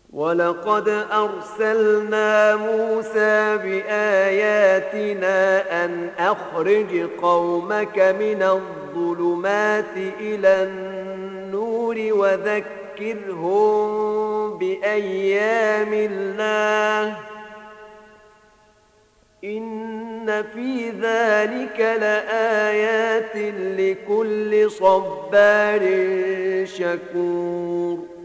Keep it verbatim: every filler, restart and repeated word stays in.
ولقد أرسلنا موسى بآياتنا أن أخرج قومك من الظلمات إلى النور وذكرهم بأيام الله إن في ذلك لآيات لكل صبار شكور